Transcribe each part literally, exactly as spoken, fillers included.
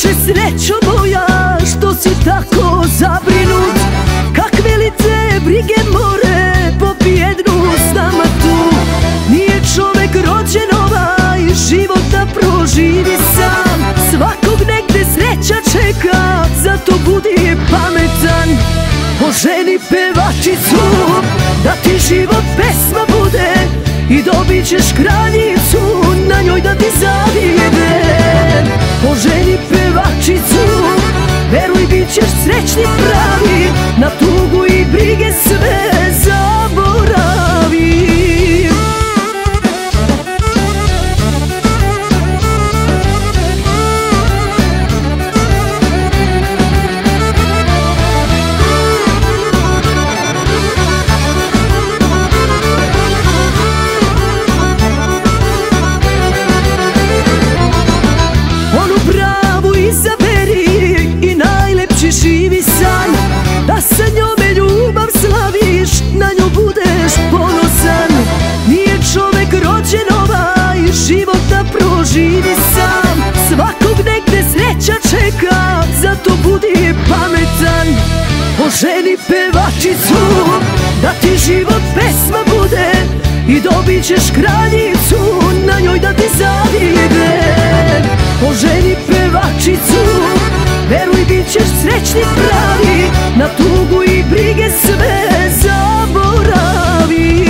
više srećo moja, što si tako zabrinut? Kakve li te brige more, pobjednu s nama tu. Nije čovek rođen ovaj, život da proživi sam. Svakog negde sreća čeka, zato budi pametan. Oženi pevačicu, da ti život pesma bude, i dobit ćeš kraljicu, na njoj da ti zavide. Oženi pevačicu, veruj bit ćeš srećni pravi, na tugu i brige sve zaboravi. Živi san, da sa njome ljubav slaviš, na nju budeš ponosan. Nije čovek rođen ovaj, život da proživi sam. Svakog negde sreća čeka, zato budi pametan. Oženi pevačicu, da ti život pesma bude, i dobit ćeš kraljicu, na njoj da ti zavide. Oženi pevačicu, veruj bit ćeš srećni pravi, na tugu i brige sve zaboravi.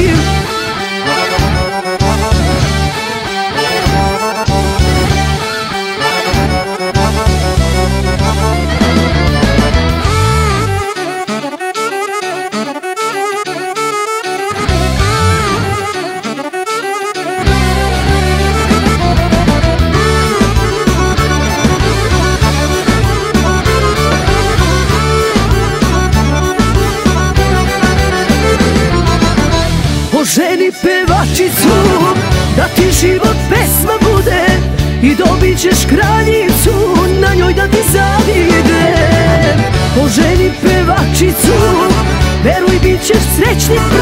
Oženi pevačicu, da ti život pesma bude, i dobit ćeš kraljicu, na njoj da ti zavide. Oženi pevačicu, veruj bit ćeš srećni